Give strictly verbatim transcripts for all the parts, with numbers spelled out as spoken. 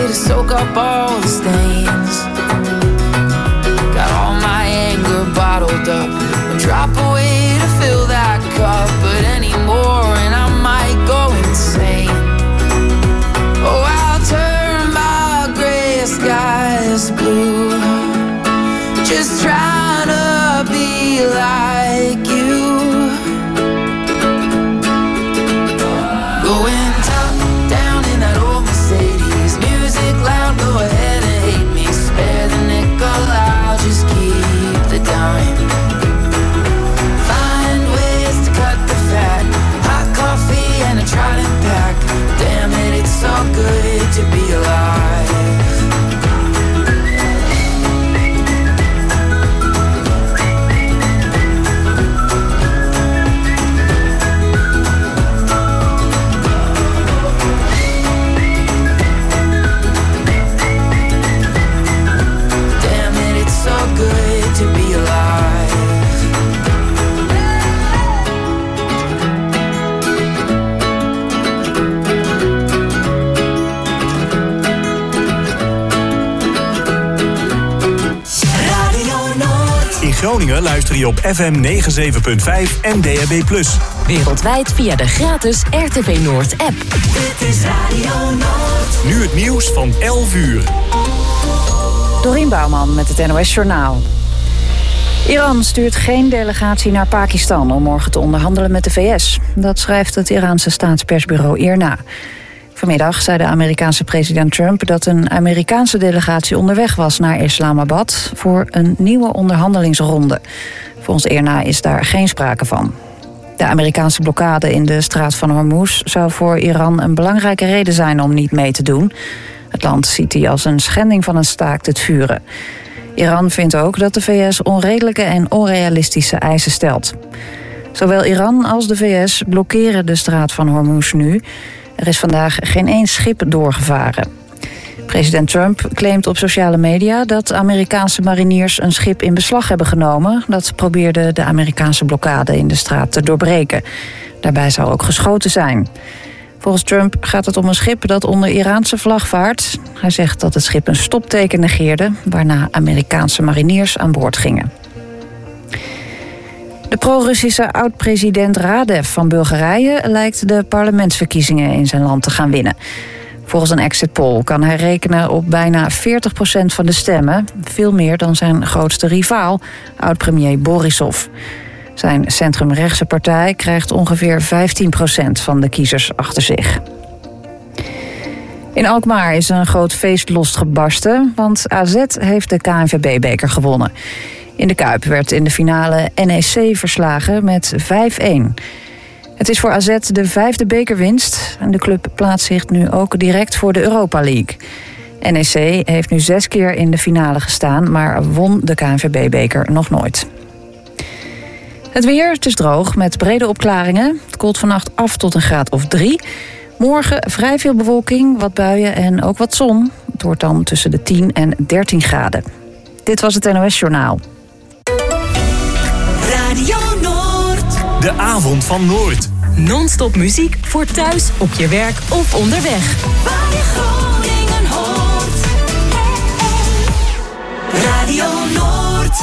to soak up all the stains. Got all my anger bottled up, a drop away to fill that cup, but anymore and I might go insane. Oh, I'll turn my gray skies blue, just trying to be like you. Going top down in that old Mercedes, music loud, go ahead and hate me. Spare the nickel, I'll just keep the dime. Find ways to cut the fat, hot coffee and a Trident pack. Damn it, it's so good to be alive. To be alive. Radio Noord. In Groningen luister je op F M negenenzeventig punt vijf en D A B plus. Wereldwijd via de gratis R T V Noord app. Dit is Radio Noord. Nu het nieuws van elf uur. Dorien Bouwman met het N O S Journaal. Iran stuurt geen delegatie naar Pakistan om morgen te onderhandelen met de V S. Dat schrijft het Iraanse staatspersbureau I R N A. Vanmiddag zei de Amerikaanse president Trump dat een Amerikaanse delegatie onderweg was naar Islamabad voor een nieuwe onderhandelingsronde. Volgens I R N A is daar geen sprake van. De Amerikaanse blokkade in de straat van Hormuz zou voor Iran een belangrijke reden zijn om niet mee te doen. Het land ziet die als een schending van een staakt het vuren. Iran vindt ook dat de V S onredelijke en onrealistische eisen stelt. Zowel Iran als de V S blokkeren de straat van Hormuz nu. Er is vandaag geen één schip doorgevaren. President Trump claimt op sociale media dat Amerikaanse mariniers een schip in beslag hebben genomen. Dat probeerde de Amerikaanse blokkade in de straat te doorbreken. Daarbij zou ook geschoten zijn. Volgens Trump gaat het om een schip dat onder Iraanse vlag vaart. Hij zegt dat het schip een stopteken negeerde, waarna Amerikaanse mariniers aan boord gingen. De pro-Russische oud-president Radev van Bulgarije lijkt de parlementsverkiezingen in zijn land te gaan winnen. Volgens een exit poll kan hij rekenen op bijna veertig procent van de stemmen, veel meer dan zijn grootste rivaal, oud-premier Borisov. Zijn centrumrechtse partij krijgt ongeveer vijftien procent van de kiezers achter zich. In Alkmaar is een groot feest losgebarsten, want A Z heeft de K N V B-beker gewonnen. In de Kuip werd in de finale N E C verslagen met vijf-een. Het is voor A Z de vijfde bekerwinst en de club plaatst zich nu ook direct voor de Europa League. N E C heeft nu zes keer in de finale gestaan, maar won de K N V B-beker nog nooit. Het weer, het is droog met brede opklaringen. Het koelt vannacht af tot een graad of drie. Morgen vrij veel bewolking, wat buien en ook wat zon. Het wordt dan tussen de tien en dertien graden. Dit was het N O S Journaal. Radio Noord. De avond van Noord. Non-stop muziek voor thuis, op je werk of onderweg. Waar je Groningen hoort. Radio Noord.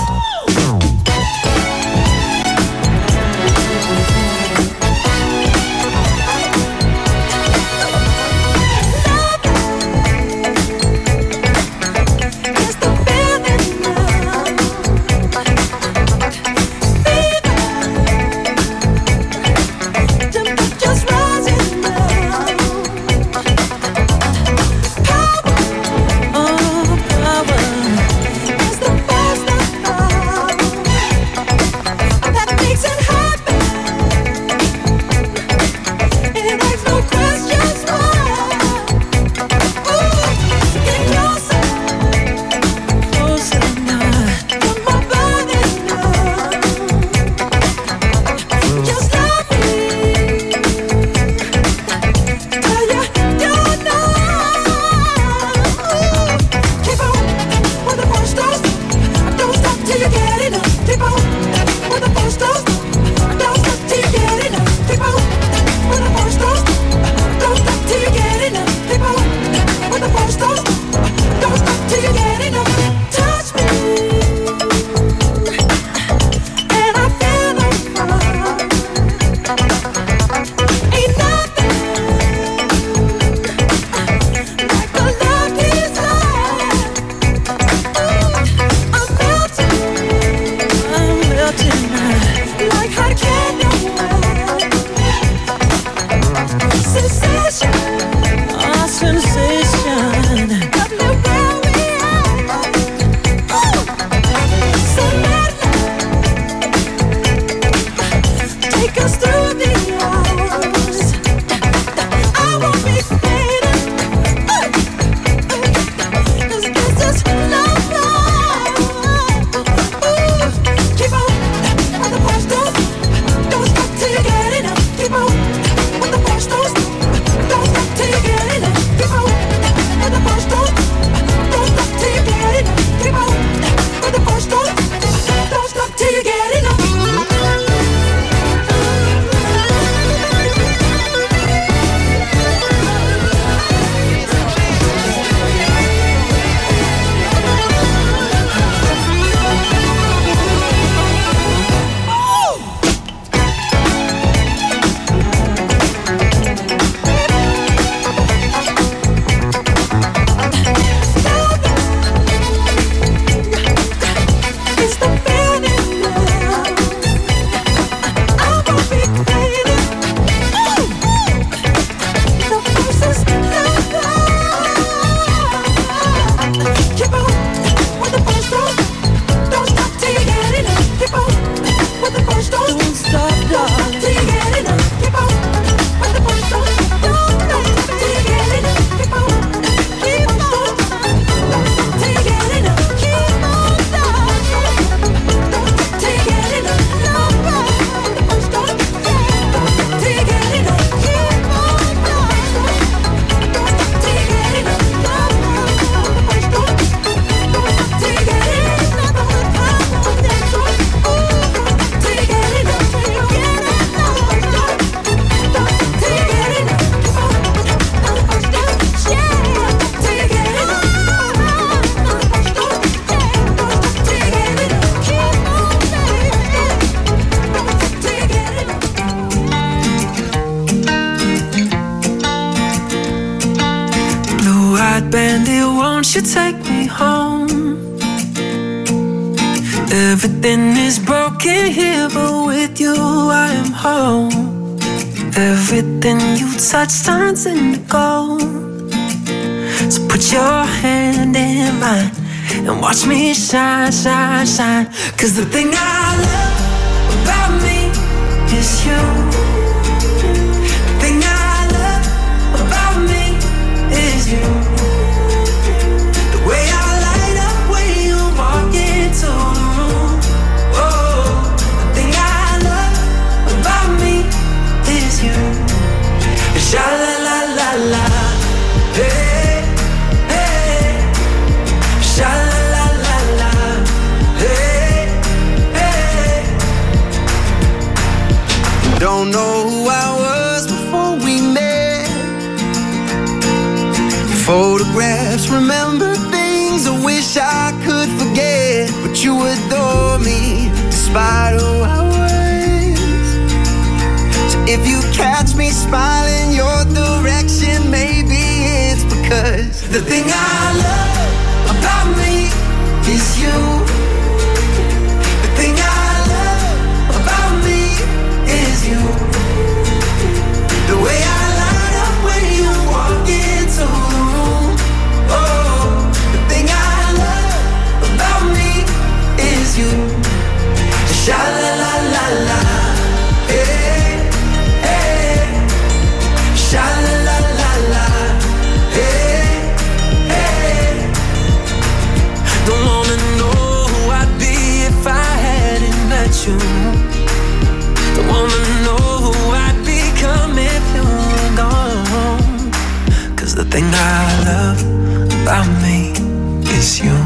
Baby, won't you take me home? Everything is broken here, but with you I am home. Everything you touch turns into gold. So put your hand in mine and watch me shine, shine, shine. Cause the thing I love about me is you. The thing I love about me is you. The way I light up when you walk into the room. Oh, the thing I love about me is you. Sha la la la la, hey, hey. Sha la la la la, hey, hey. Don't know who I was before we met. Photographs, remember things I wish I could forget. But you adore me despite who I was. So if you catch me smiling your direction, maybe it's because the thing I love about me is you. The thing I love about me is you. The way I light up when you walk into the room. Oh, the thing I love about me is you. Sha la la la la, hey, hey. Sha la la la la, hey, hey. Don't wanna know who I'd be if I hadn't met you. Don't wanna know who I'd become if you were gone. Cause the thing I love about me is you.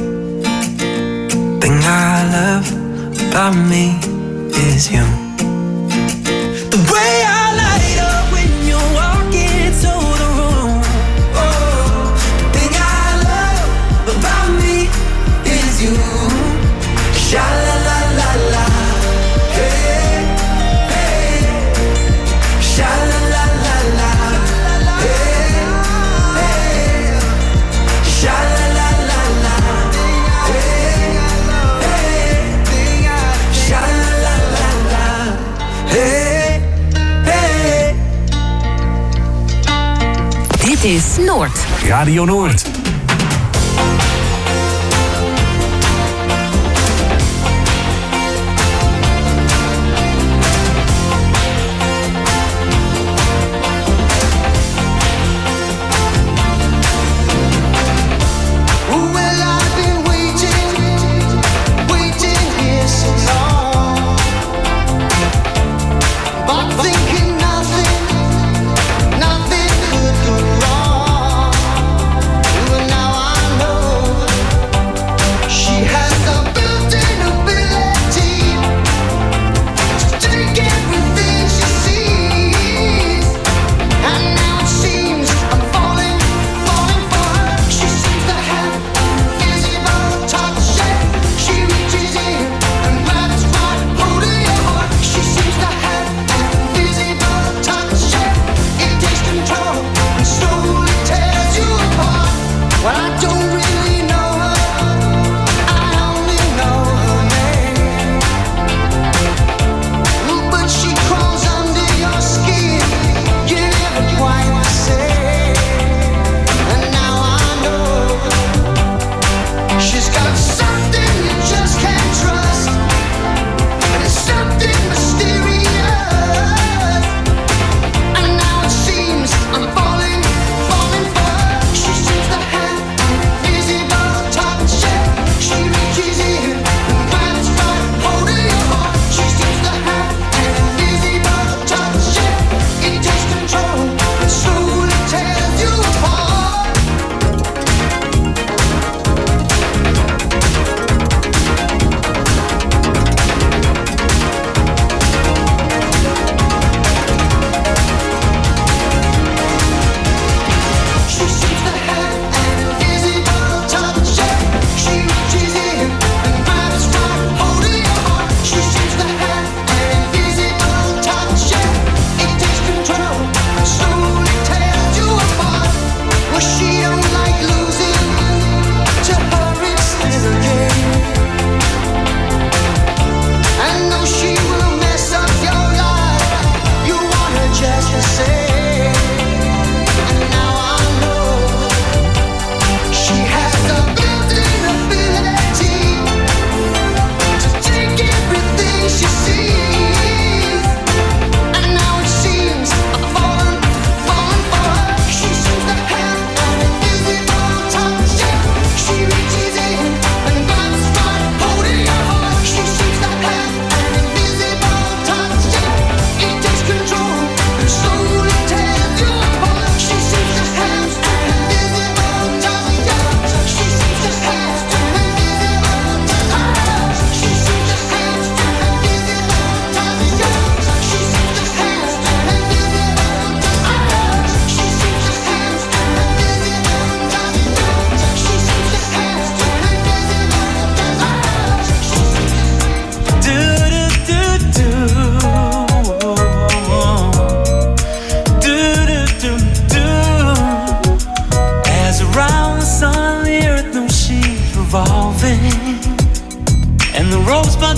Thing I love about me is you. The way I light up when you walk into the room. Oh, the thing I love about me is you. Sha la la la la, hey, hey. Sha la la la la, hey, hey. Sha la la la la, hey, hey. Sha la la la la, hey, hey. Dit is Noord. Radio Noord. Well, I've been waiting, waiting here so long, but thinking nothing, nothing could go wrong.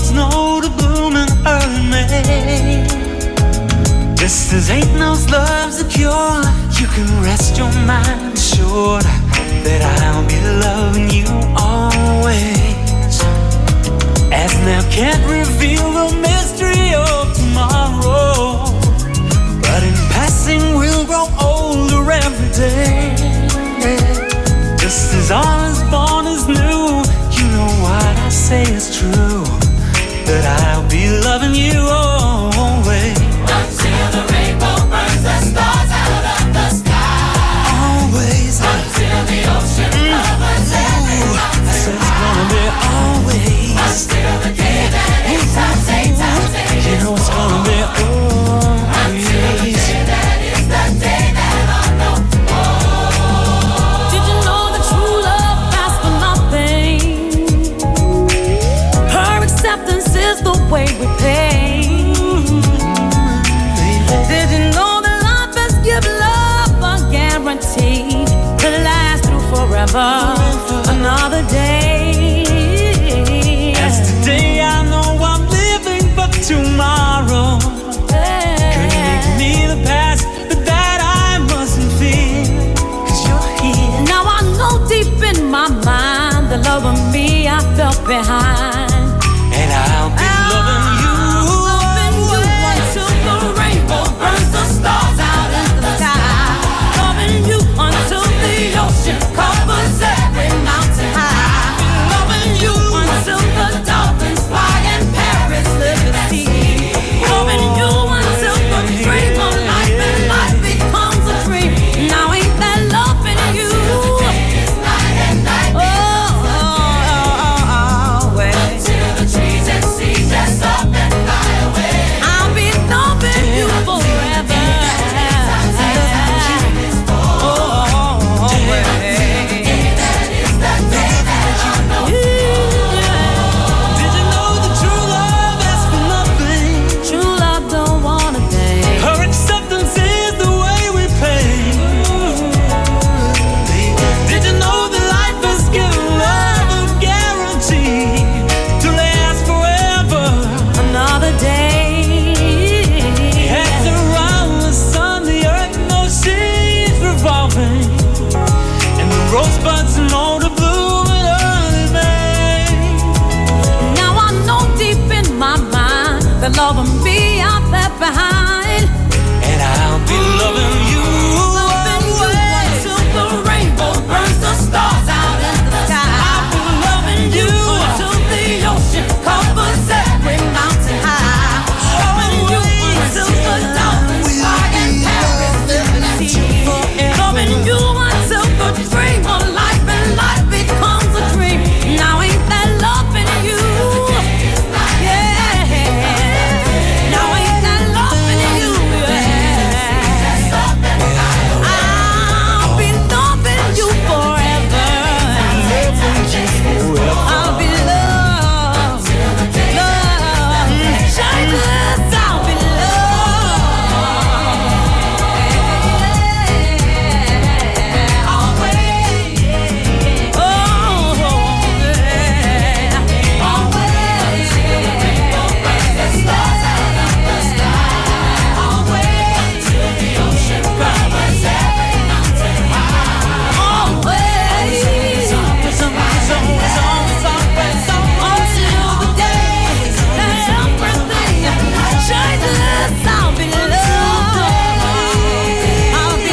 rosebud's know the bloom in early May. Just as ain't no love's a cure, you can rest your mind assured that I'll be loving you always. As now can't reveal the mystery of tomorrow, but in passing we'll grow older every day. Just as all is born is new, you know what I say is true, that I'll be loving you always. Until the rainbow burns the stars out of the sky. Always. Until the ocean covers every mountain. I said it's gonna be always. Until the day that eight times eight times eight. You know it's gonna be always. Until the day that is the day that I know. Did you know that true love asks for nothing? Her acceptance is the way we pay. Did you know that life has given love a guarantee to last through forever? Another day. As today I know I'm living for tomorrow. Couldn't make me the past, but that I mustn't fear, 'cause you're here. Now I know deep in my mind the love of me I felt behind. And I'll be loving you. Loving you until the rainbow burns the stars out in the sky. Loving you until the ocean covers every mountain high. Loving you until the dolphins fly and Paris live the sea. Loving you until the dream of life and life becomes a dream. Now ain't that loving you? Night and night. Oh, oh, oh, oh, oh, Until the trees and seas just up and fly away. I'll be loving you forever. Did you know that true love asks for nothing? True love don't want a thing. Her acceptance is the way we pay. Did you know that life has given love a guarantee to last forever? Another day. Heads around the sun, the earth, no seas revolving, and the rosebuds know the bloom in early May. Now I know deep in my mind the love of me I left behind. And I'll be loving you. Loving you until the rainbow burns the stars out in the sky. I'll be loving you Until the ocean covers every mountain high. Loving you until the dolphins fly and Paris live in the sea. Loving you until the dream of life and life becomes a dream. Now ain't that loving you? Yeah. Now ain't that loving you? Yeah. I'll be loving you forever. I'll be loved, loved, shyness, I'll be loved, always, oh, yeah, always, the stars out of the sky, always, till the ocean covers every mountain high, always, until the day that everything changes, I'll be loved, I'll be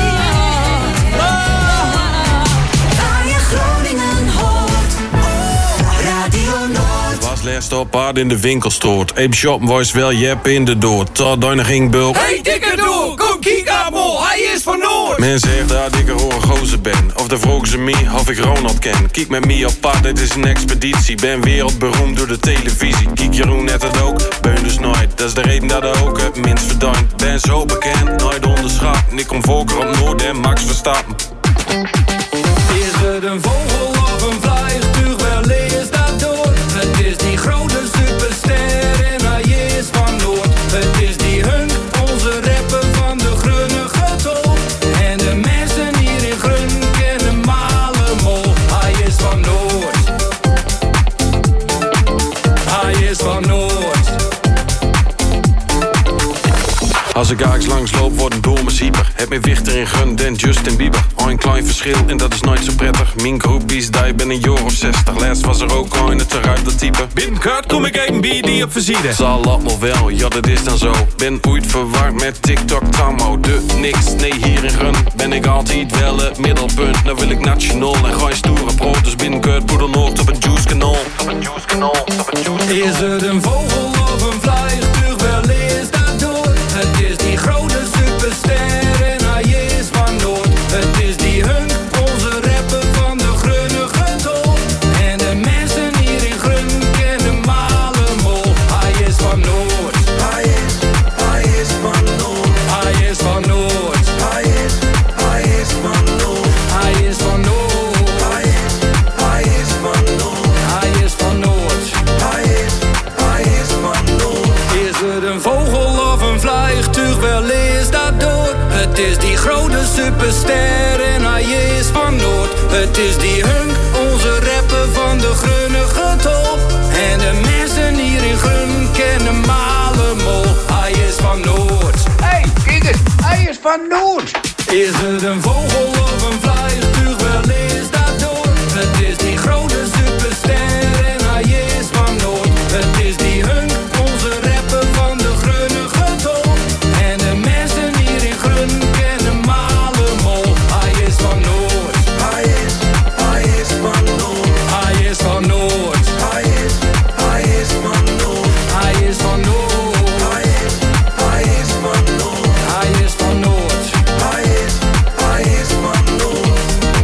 loved. Waar je Groningen hoort, Radio Noord. Was laatst op paard in de winkelstoort. Ape shop was wel jep in de door. Tot daarna ging bulk. Hey dikke doe, kom kijk Abel, hij is van Noord. Men zegt dat ik een hoge gozer ben. Of de vroegen ze me of ik Ronald ken. Kijk met me op pad, dit is een expeditie. Ben wereldberoemd door de televisie. Kijk Jeroen net het ook, beun dus nooit. Dat is de reden dat ik ook het minst verdankt. Ben zo bekend, nooit onderschat. En ik kom volker op Noord en Max Verstappen. Is het een vogel of een vliegtuig, wel lees dat door. Het is die grote superster en hij is van Noord. Het is die Hunk, onze rapper van de Grunnige Tol. En de mensen hier in Grun kennen Malemol. Hij is van Noord. Hij is van Als ik aaks langs loop, word een dome sieper. Heb meer wichter in gun dan Justin Bieber. Al een klein verschil en dat is nooit zo prettig. Mijn groepies, die ben een jaar of zestig. Laatst was er ook al in het eruit dat type. Binnenkort kom ik even bij die op visite. Zal allemaal wel, ja dat is dan zo. Ben ooit verward met TikTok tammo. De niks, nee hier in gun ben ik altijd wel het middelpunt. Nou wil ik nationaal en gooi stoere brood. Dus binnenkort Poedelnoord op een juice kanaal. Op een juice kanaal, op een juice kanaal. Is het een vogel of een vliegtuig, wel is dat door. Het is die grote superster en hij is van Noord. Het is die Hunk, onze rapper van de grunnige tol. En de mensen hier in Grun kennen Malemol. Hij is van Noord. Hij is, hij is van Noord. Hij is van Noord. Hij is, hij is van Noord. Hij is van Noord. Hij is, hij is van Noord. Hij is van Noord. Hij is, hij is van Noord. Is het een vogel of een vliegtuig, wel is dat door. Het is die grote superster en hij is van Noord. Het is die Hunk, onze rapper van de grunnige tol. En de mensen hier in Grun kennen Malemol. Hij is van Noord. Hey, kijk eens, hij is van Noord. Is het een vogel of een vliegtuig, wel is dat door. Het is die grote superster en hij is van Noord. Het is die Hunk, onze rapper van de grunnige tol. En de mensen hier in Grun kennen Malemol. Hij is van Noord. Hij is, hij is van Noord. Hij is van Noord. Hij is, hij is van Noord. Hij is van Noord. Hij is, hij is van Noord. Hij is van Noord. Hij is, hij is van Noord.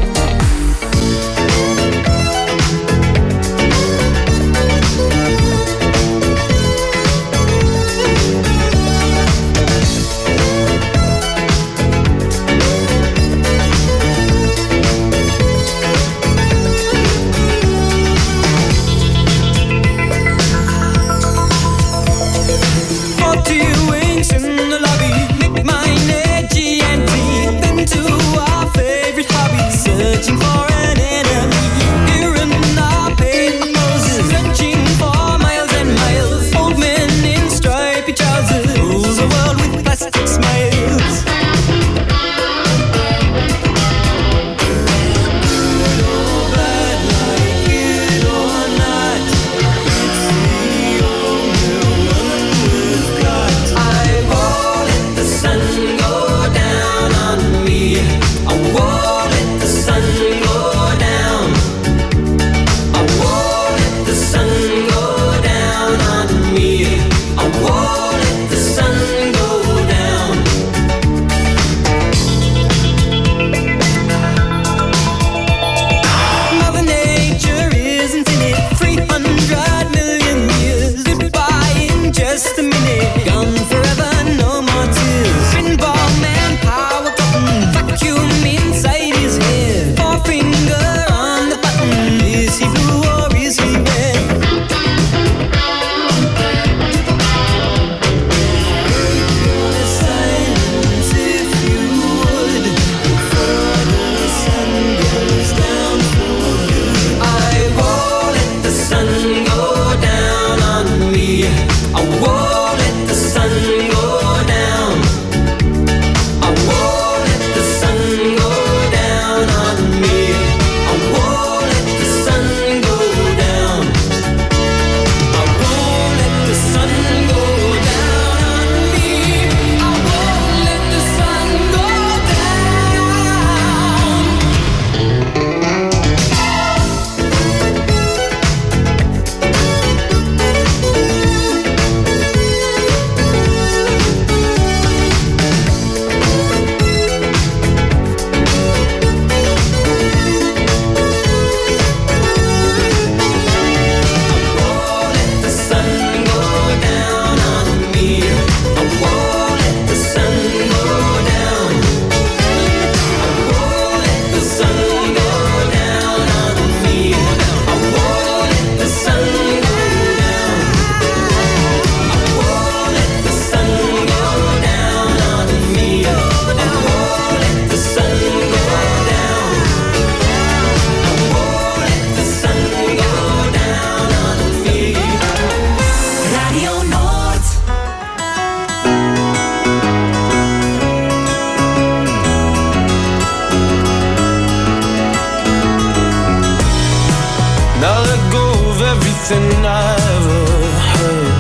nothing I ever heard.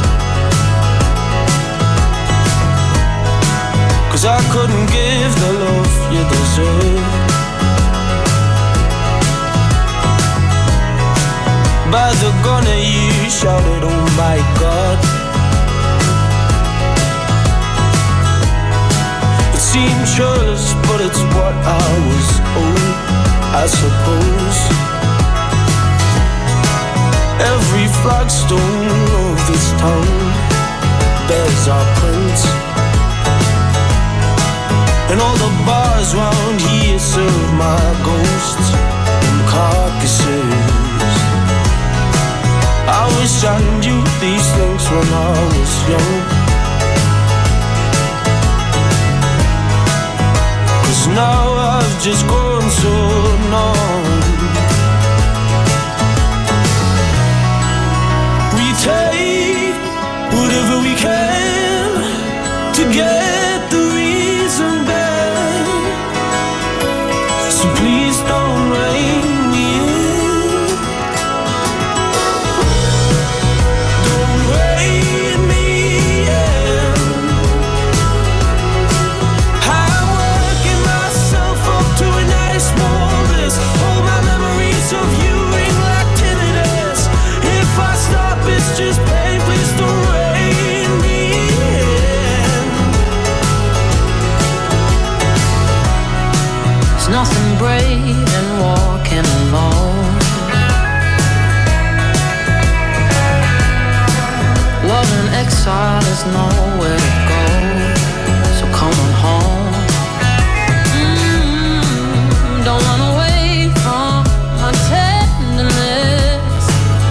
'Cause I couldn't give the love you deserve. By the corner you shouted, oh my God. It seemed churlish, but it's what I was owed, I suppose. Every flagstone of this town bears our prints, and all the bars round here serve my ghosts and carcasses. I wish I knew these things when I was young, 'cause now I've just grown so numb. We take whatever we can to get the reason back, so please don't rein me in. Don't rein me in. I'm working myself up to a nice warm bliss. All my memories of you ring like tinnitus. If I stop, it's just pain. Please don't rein me in. There's nothing brave in walking alone. Love in exile is nowhere to go, so come on home. Mm, don't run away from my tenderness.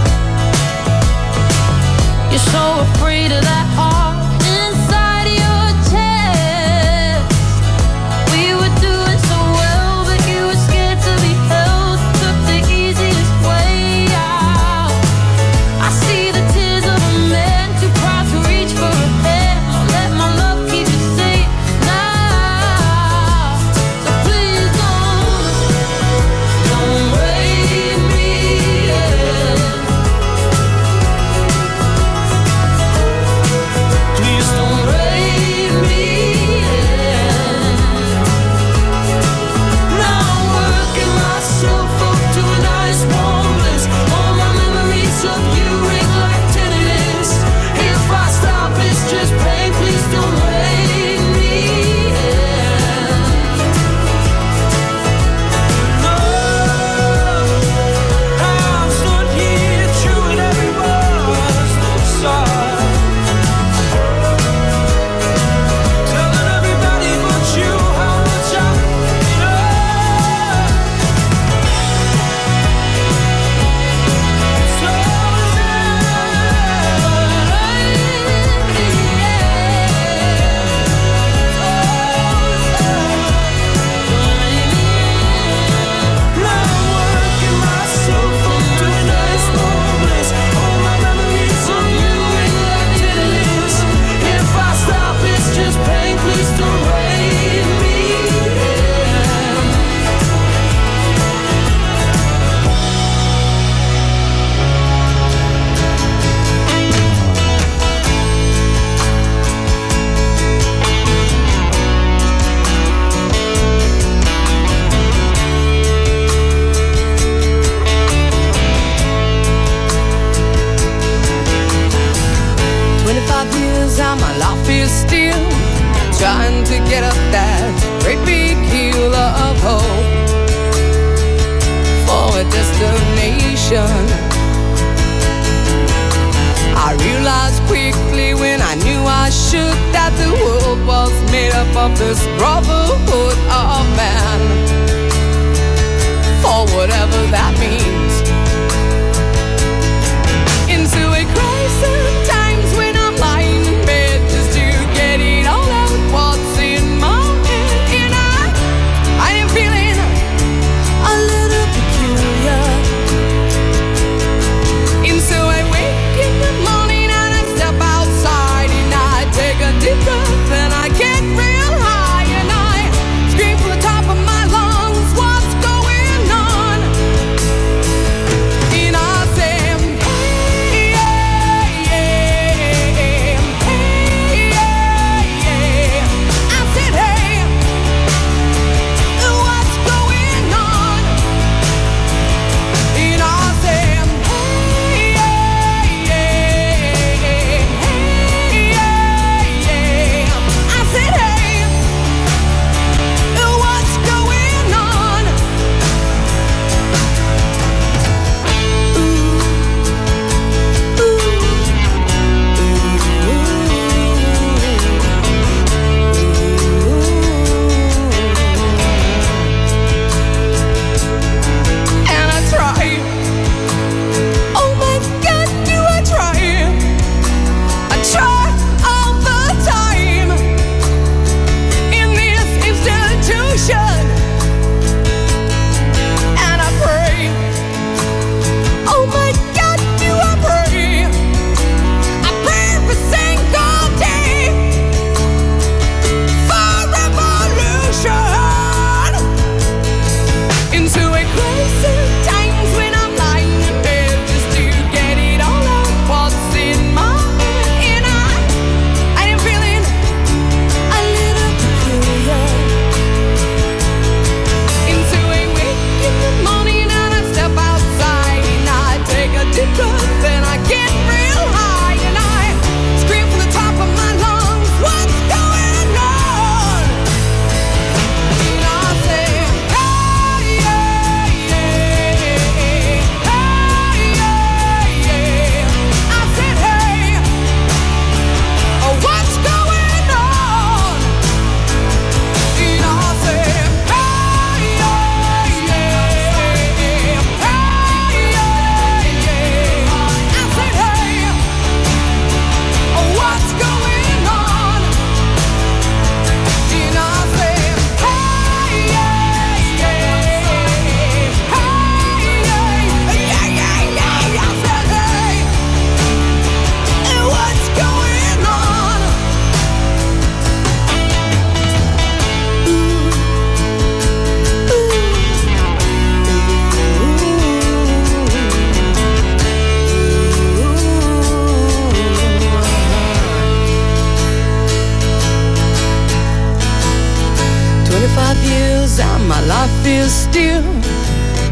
You're so afraid of that heart inside your chest. We were doing so well, but you were scared to be held. Took the easiest way out. I see the tears of a man too proud to reach for a hand. I'll let my love keep you safe now. So please don't, don't rein me in. Please don't Rein me in. Now I'm working myself up to a nice warm bliss. All my memories of you ring like tinnitus. If I stop, it's just pain. Please don't rein me in. No, I'm stood here chewing every word's no side, telling everybody but you how much I love. Now I'm working myself up to a nice warm bliss. All my memories of you ring like tinnitus. If I stop, it's just pain. Please don't rein me in. Twenty-five years and my life is still trying to get up that great big hill of hope for a destination. I realized quickly when I knew I should that the world was made up of this brotherhood of man, for whatever that means. Into a crisis times when I'm lying in bed just to get it all out what's in my head. And I, I am feeling a little peculiar. And so I wake in the morning and I step outside and I take a deep breath and I get real high and I scream from the top of my lungs, what's going on?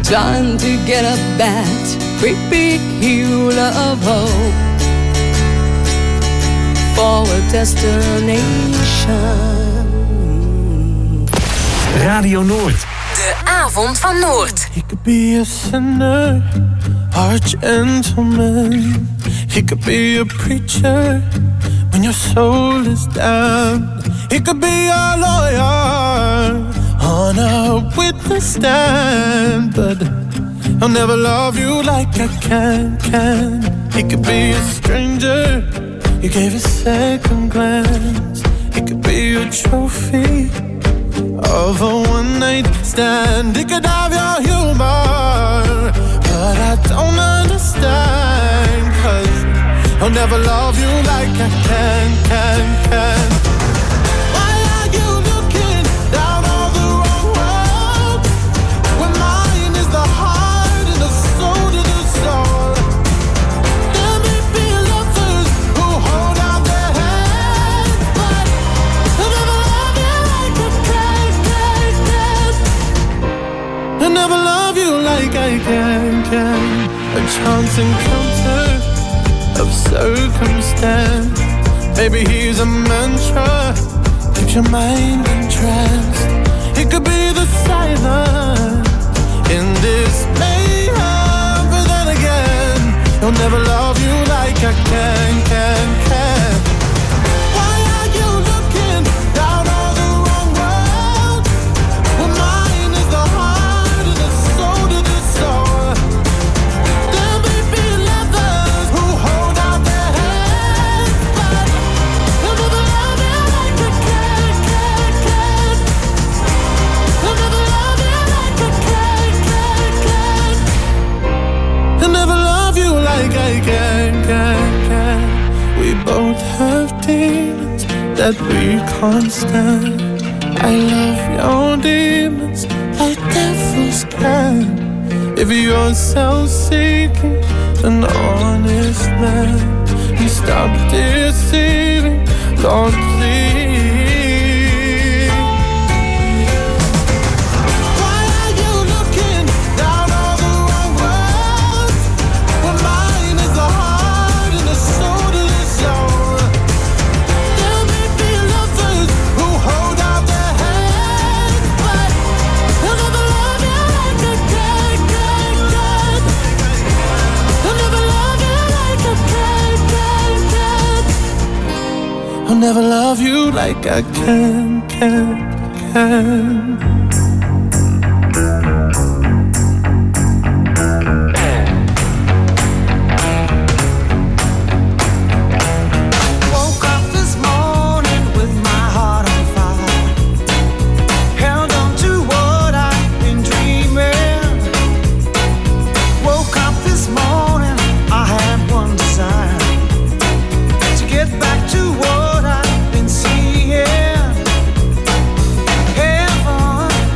trying to get up that great big hill of hope for a destination. Radio Noord. De avond van Noord. He could be a sinner or a gentleman. He could be a preacher when your soul is down. He could be a lawyer on a witness stand, but I'll never love you like I can, can. He could be a stranger you gave a second glance. He could be a trophy of a one-night stand. He could have your humor, but I don't understand, 'cause I'll never love you like I can, can, can. Why are you looking down all the wrong road when mine is the heart and the soul to the soul? There may be lovers who hold out their hands, but I'll never love you like I can, can, can. I'll never love you like I can, can. A chance encounter of circumstance. Maybe he's a mantra, keeps your mind entranced. It could be the silence in this mayhem, but then again, he'll never love you like I can, can, can. Why are you looking down all the wrong road when mine is the heart and the soul to the soul? There may be lovers who hold out their hands, but I'll never love you like I can, can, can. I'll never love you like I can, can, can. I'll never love you like I can, can, can. We both have demons that we can't stand. I love your demons like devils can. If you're self-seeking, an honest man, and stop deceiving, Lord, please. Why are you looking down all the wrong roads when mine is the heart and the soul to the soul? There may be lovers who hold out their hands, but I'll never love you like I can, can, can. I'll never love you like I can, can, can. I'll never love you like I can, can, can. Woke up this morning with my heart on fire. Held on to what I've been dreaming. Woke up this morning, I had one desire, to get back to what I've been seeing. Heaven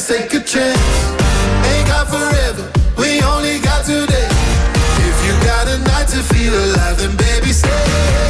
dance, take a chance. Ain't got forever, we only got today. If you got a night to feel alive, then baby stay.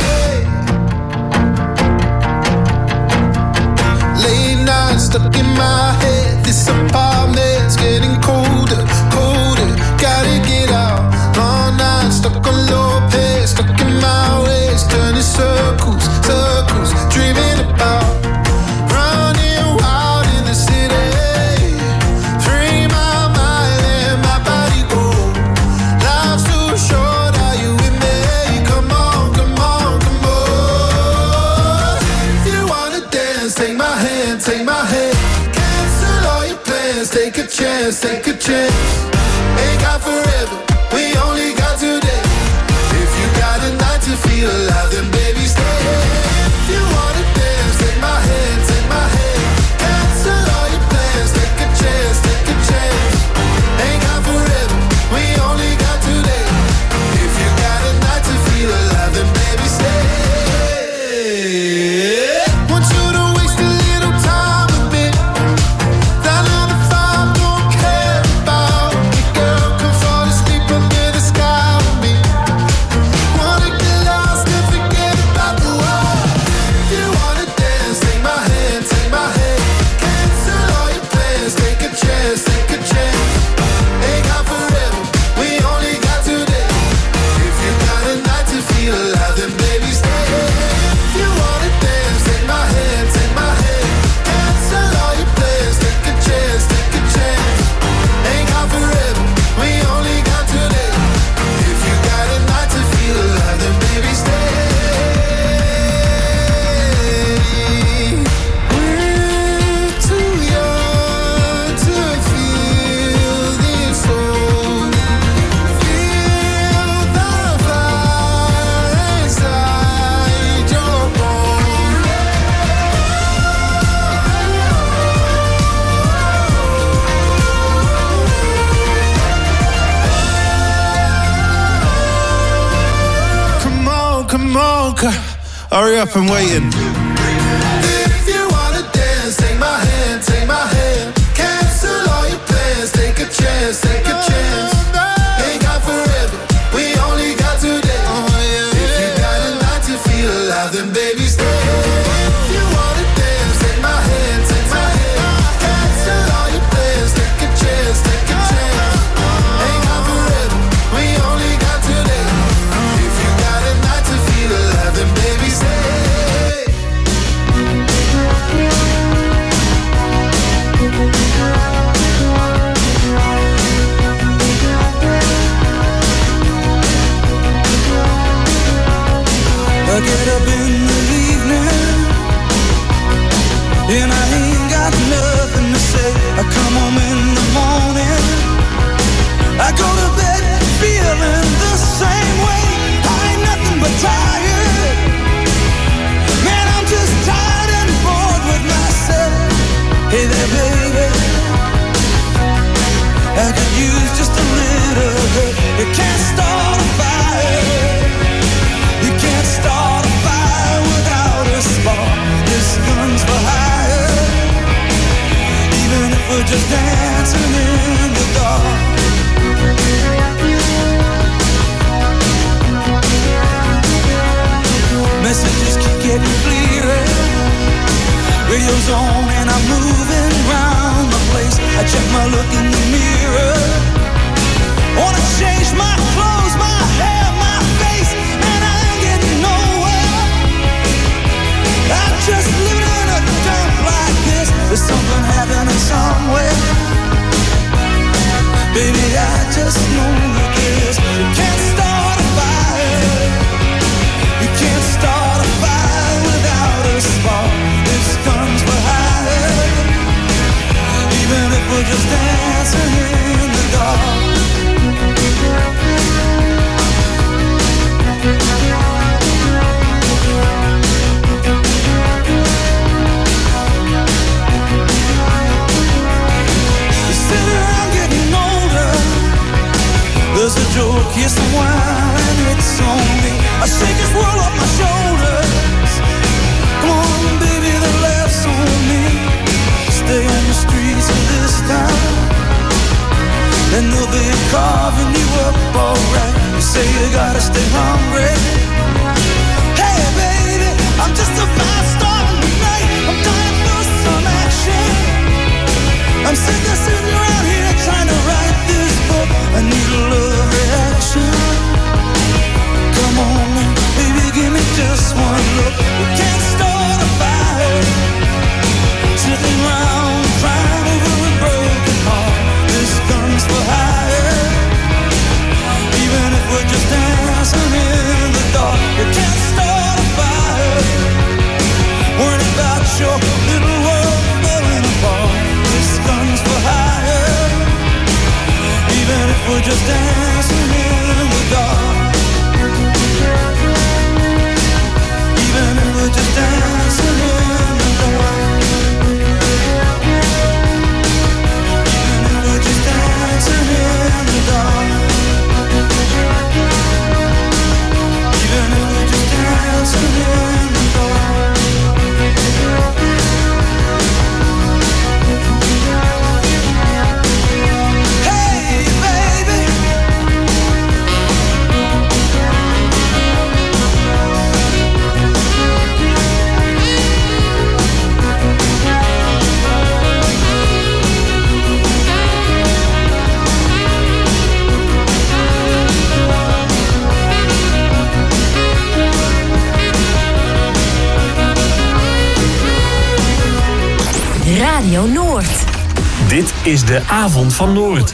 Late nights stuck in my head. This apartment's getting colder, colder. Gotta get out. Long nights stuck on low pace, stuck in my ways, turning circles, circles, dreaming about running wild in the city. Free my mind, let my body go. Life's too short, are you with me? Come on, come on, come on. If you wanna dance, take my hand, take my hand. Cancel all your plans, take a chance, take a chance. Ain't got forever, we only got today. If you got a night to feel alive, then baby stay. If you wanna dance, take my hand, take my hand. Cancel all your plans, take a chance, take a chance. Ain't got forever, we only got today. If you got a night to feel alive, then baby stay. Want you to waste a little time with me. That nine to five don't care about me, girl. Come fall asleep under the sky with me. Wanna get lost and forget about the world. If you wanna dance, take my hand, take my hand. Cancel all your plans, take a chance, take a chance. Ain't got forever, we only got today. If you got a night to feel alive, then baby stay. If you wanna dance, take my hand, take my hand. Cancel all your plans, take a chance, take a chance. Ain't got forever, we only got today. If you got a night to feel alive, then baby stay. We're too young to feel this old. Feel the fire inside your bones. Come on, come on, c- hurry up, I'm waiting. If you wanna dance, take my hand, take my hand. Cancel all your plans, take a chance, take a chance. Ain't got forever, we only got today. If you got a night to feel alive, then baby stay. If you wanna dance, take my hand, take my hand. Cancel all your plans, take a chance, take a chance. Ain't got forever, we only got today. If you got a night to feel alive, then baby stay. I get up in the evening and I ain't got nothing to say. I come home in the morning, I go to bed feeling the same way. I ain't nothing but tired. Man, I'm just tired and bored with myself. Hey there, baby, I could use just a little help. You can't start a fire. You can't start a fire without a spark. This gun's for hire. Even if we're just dancing in the dark. Messages keep getting clearer. Radio's on and I'm moving round the place. I check my look in the mirror. Wanna change my clothes, my hair, my face, and I ain't getting nowhere. I'm just living in a dump like this. There's something happening somewhere. Baby, I just know this. You can't start a fire. You can't start a fire without a spark. This gun's for hire. Even if we're just dancing in the dark. There's a joke, here's some wine, it's on me. I shake this world off my shoulders. Come on, baby, the laughs on me. Stay on the streets of this town. and they'll be carving you up alright. You say you gotta stay hungry. Hey baby, I'm just a fast star tonight. I'm dying for some action. I'm sick of sitting around here trying to write this book. I need a love reaction. Come on, baby, give me just one look. We can't start a fire, sitting around crying over a broken heart. This gun's for hire. Even if we're just dancing in the dark, you can't start a fire, worrying about your little world falling apart. This gun's for hire. Even if we're just dancing in the dark, even if we're just dancing in the dark, even if we're just dancing in the dark, even if we're just dancing in the dark. Hey baby, Radio Noord. Dit is de avond van Noord.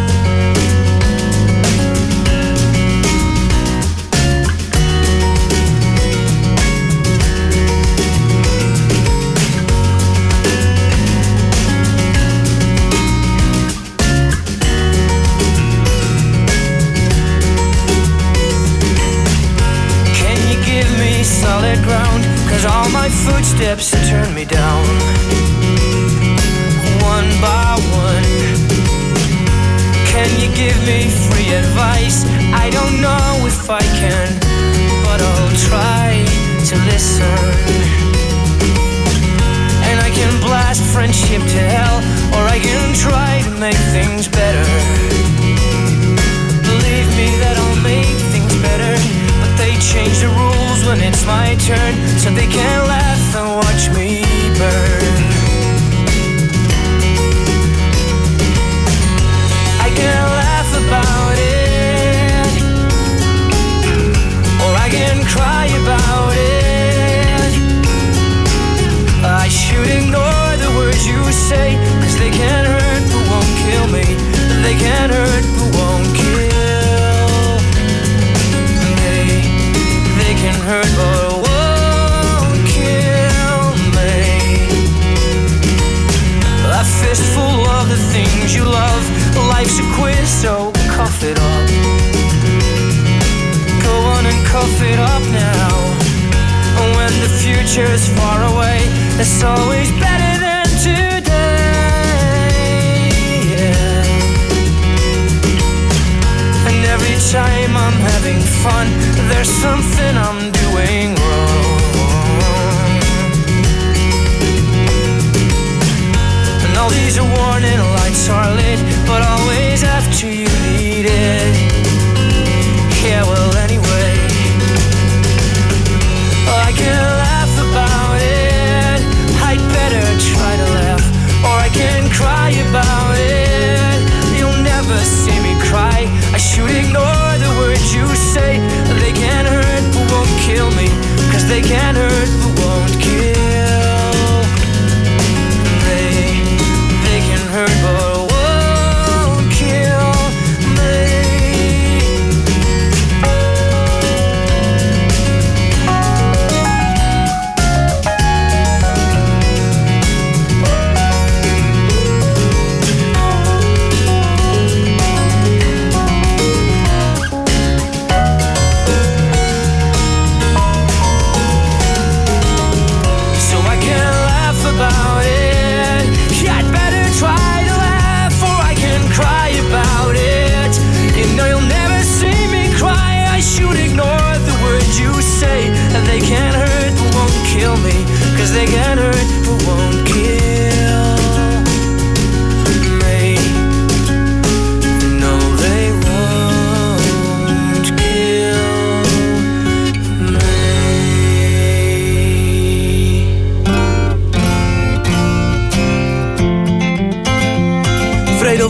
Can you give me solid ground? 'Cause all my footsteps turn me down. One by one, can you give me free advice? I don't know if I can, but I'll try to listen. And I can blast friendship to hell, or I can try to make things better. Believe me that I'll make things better, but they change the rules when it's my turn, so they can laugh and watch me burn. I can laugh about it, or I can cry about it. I should ignore the words you say, 'cause they can hurt but won't kill me. They can hurt but won't kill me. They can hurt but won't kill me. A fistful of the things you love. Life's a quiz, so cough it up. Go on and cough it up now. When the future's far away, it's always better than today. Yeah. And every time I'm having fun, there's something I'm doing wrong. And all these warning lights are lit, but always after you need it. Yeah, well, anyway, I can laugh about it. I'd better try to laugh, or I can cry about it. You'll never see me cry. I should ignore the words you say. They can hurt but won't kill me.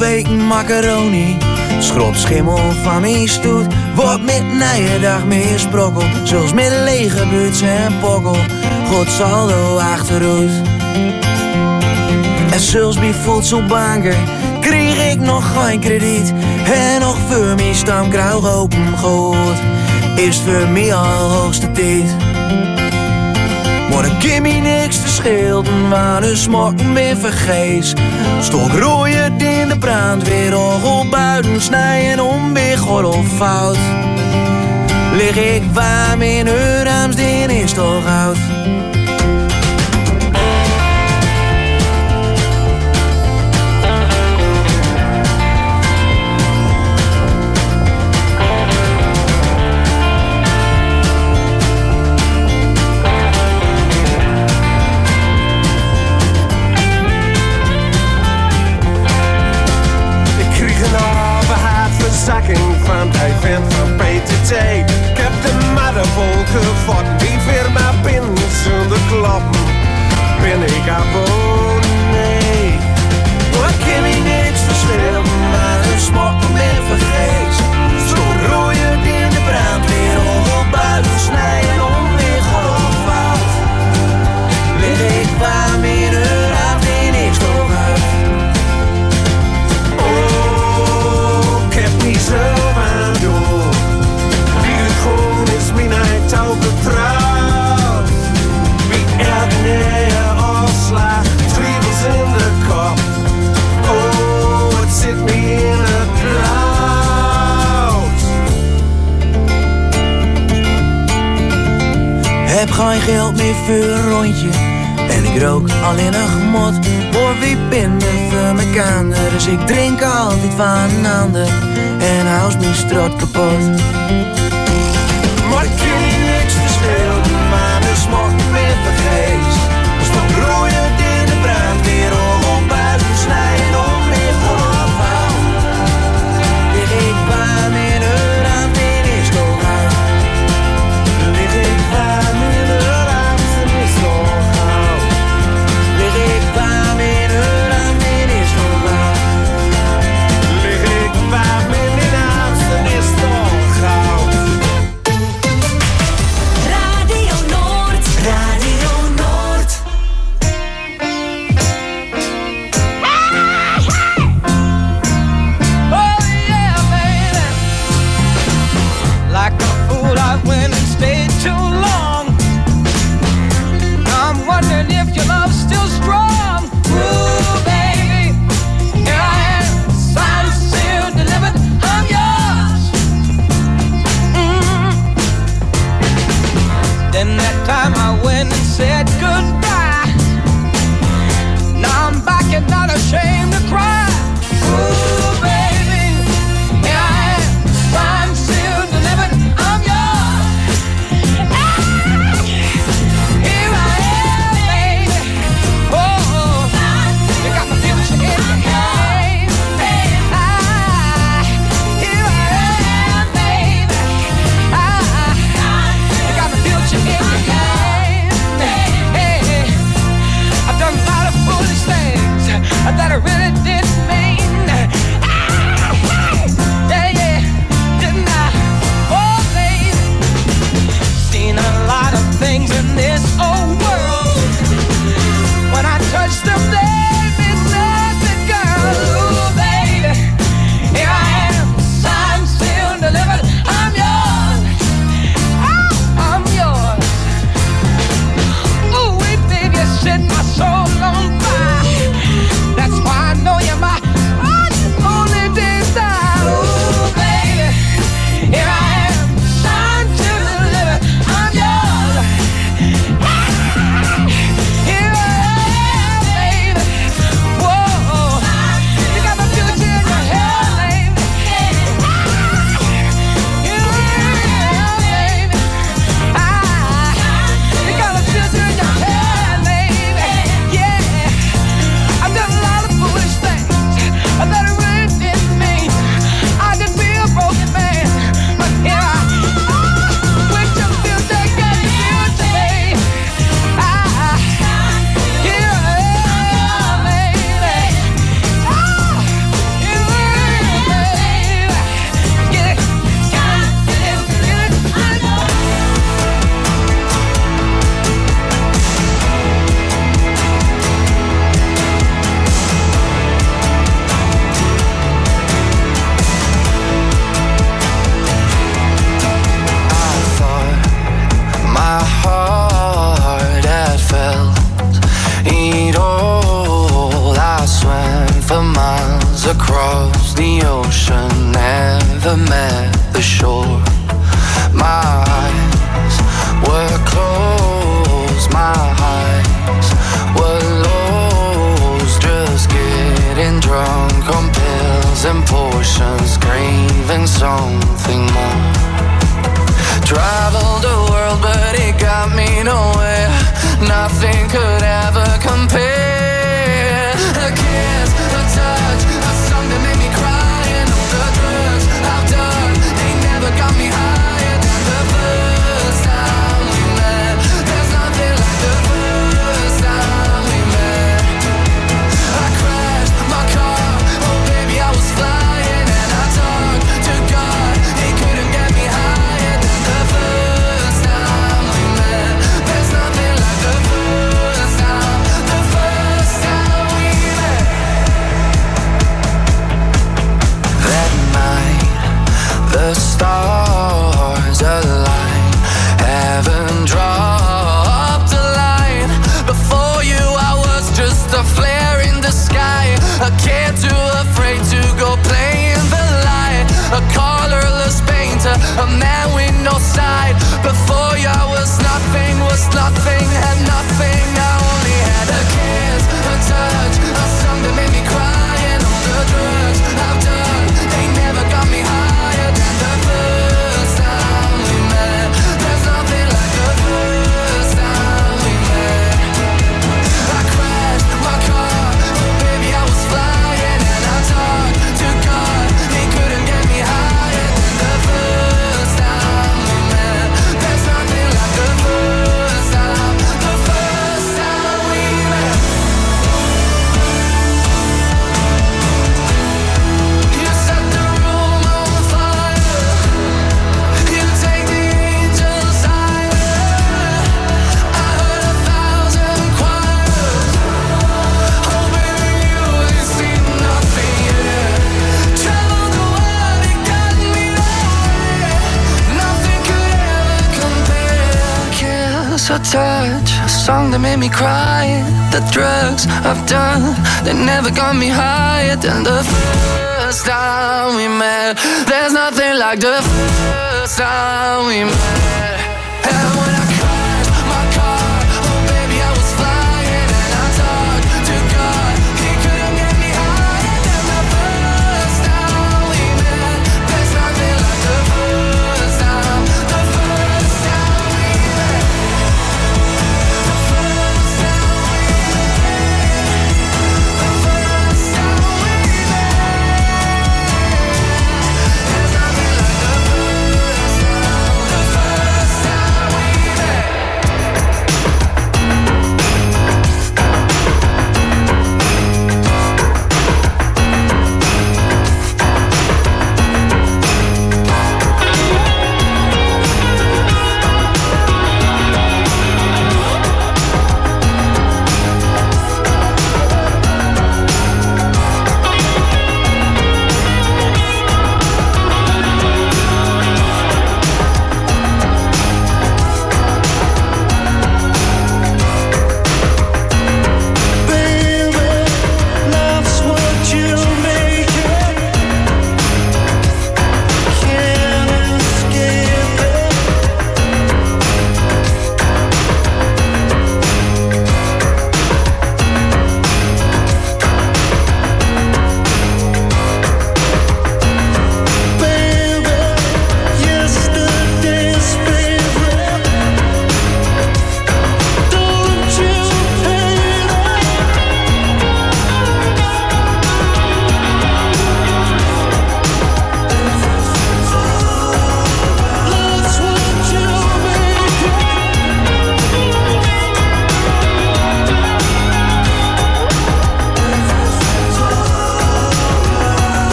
weken macaroni. Schrop schimmel van mijn stoet. Wordt met nieuwe dag meer sprokkel. Zoals met lege buts en pokkel. God saldo achteruit. En zelfs bij voedselbanker kreeg ik nog geen krediet. En nog voor mijn stamkruig open goed. Is voor mij al hoogste tijd. Maar dan kan me niks verschillen, waar de smaken weer vergees. Stok rooien in de brandweer, orgel buiten snijden om weer gordelfout. Lig ik warm in Eurams, die is toch oud. Van hij vent van P T T. Ik heb de madden vol gevat. Wie weer maar binnen zonder klappen. Ben ik abonnee. Maar kan me niks verschillen, maar een smokken ben vergeet. Zo rooien in de brandweer, op buiten snijden om weer golffout. Lig ik waar meer een avond in is toch uit. Oh, ik heb niet zo aan door. Wie het gewoon is, mijn eind al vertrouwd. Wie elke neer afslaat, twijfels in de kop. Oh, het zit me in het blauw. Heb geen geld meer voor een rondje. En ik rook alleen nog mot. Hoor wie binnen voor mijn kander. Dus ik drink altijd van een ander. En hou mijn strot kapot. Maar ik kan hier niks verschillen. Maar de smaak weer vergeet. Stop rooien in de brandweer. Om buiten snijden om weer golffout. Lig ik warm in een raam, dit is toch uit. Lig ik warm in een raam, dit is toch uit. Lig ik warm in een raam, dit is toch uit. Lig ik warm in een raam, dit is toch uit. Radio Noord, Radio Noord. Oh yeah, baby. Like a fool, I went and stayed too long. I'm wondering if your love's still strong. Ooh, baby, here I am, signed, sealed, delivered, I'm yours. Mm. Then that time I went and said goodbye. Now I'm back and not ashamed to cry. Ooh, baby, here I am, signed, sealed, delivered, I'm yours. Ah, here I am, baby. Oh, you got my future in your hand. Ah, here I am, baby. Ah, you got my future in your hand. Hey, I've done a lot of foolish things that I really the shore. My eyes were closed, my eyes were lost, just getting drunk on pills and potions, craving something more. Traveled the world but it got me nowhere, nothing could ever compare. A kiss, a touch, a song that made me cry, and all the drugs I've done, they never got me higher than the first time we met. There's nothing like the first time we met. I crashed my car, oh baby I was flying, and I talked to God, he couldn't get me higher than the first time we met. There's nothing like the first time, the first time we met. That night, the stars aligned, heaven dropped a line. Before you I was just a flare in the sky, a kid too afraid to go play in the light, a colorless painter, a man with no side. Before you I was nothing, was nothing, had nothing. I only had a kiss, a touch, a song that made me cry, and all the drugs I've done, they never got me higher than the first time we met. There's nothing like the first time we met. I crashed my car, oh baby I was flying, and I talked to God, he couldn't get me higher than the first time we met. There's nothing like the first time, the first time we met. You set the room on fire, you take the angels higher. I heard a thousand choirs, oh baby you ain't seen nothing yet. Traveled the world, it got me nowhere, nothing could ever compare. Kiss, a touch, a song that made me cry, the drugs I've done, they never got me higher than the first time we met. There's nothing like the first time we met.